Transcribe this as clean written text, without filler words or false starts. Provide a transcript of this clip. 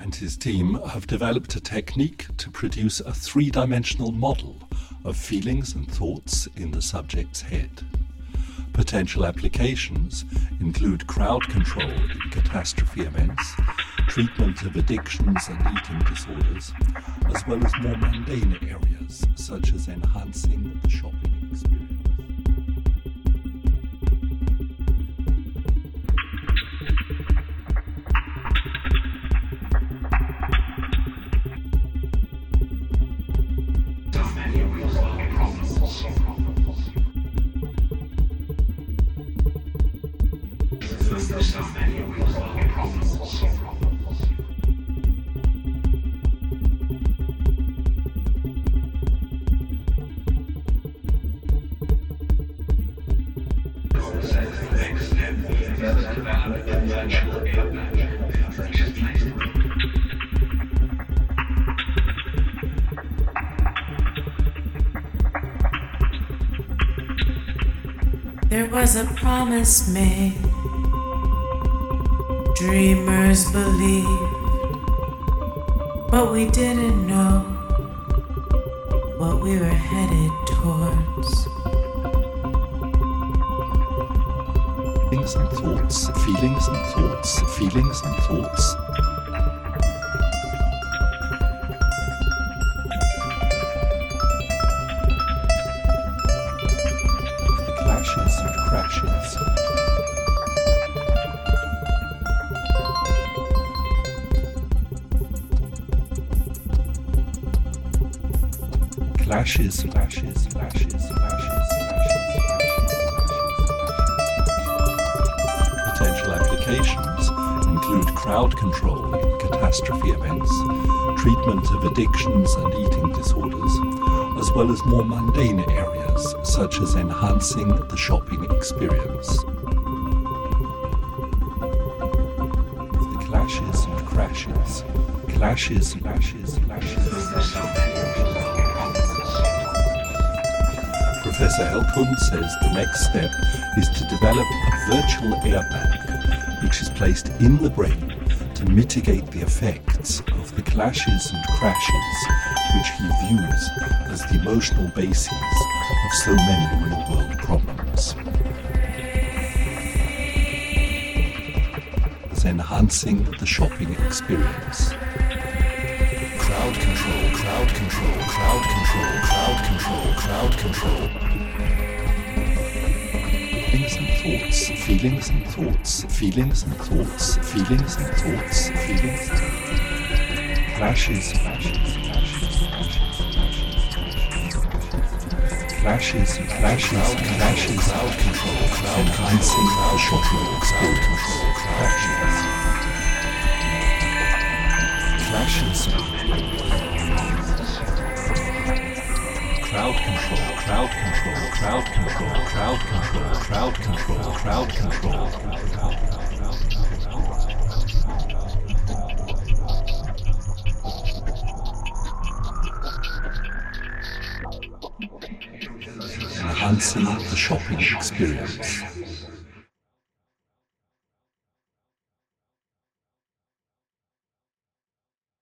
and his team have developed a technique to produce a three-dimensional model of feelings and thoughts in the subject's head. Potential applications include crowd control in catastrophe events, treatment of addictions and eating disorders, as well as more mundane areas such as enhancing the shopping experience. There was a promise made, dreamers believed, but we didn't know what we were headed towards. Feelings and thoughts, feelings and thoughts, feelings and thoughts. Clashes and crashes. Clashes, clashes, clashes, clashes, Potential applications include crowd control in catastrophe events, treatment of addictions and eating disorders, as well as more mundane areas such as enhancing the shopping experience. The clashes and crashes, clashes, clashes, clashes. Professor Elkund says the next step is to develop a virtual airbag which is placed in the brain to mitigate the effects of the clashes and crashes which he views as the emotional bases of so many real-world problems. As enhancing the shopping experience. Crowd control, crowd control, crowd control, crowd control, crowd control. Feelings and thoughts, feelings and thoughts, feelings and thoughts, feelings and thoughts, feelings and thoughts. Clashes, clashes, clashes, clashes, clashes, clashes, crowd control, enhancing the shopping experience. Clashes. Crowd control, crowd control, crowd control, crowd control, crowd control, crowd control. Enhancing the shopping experience.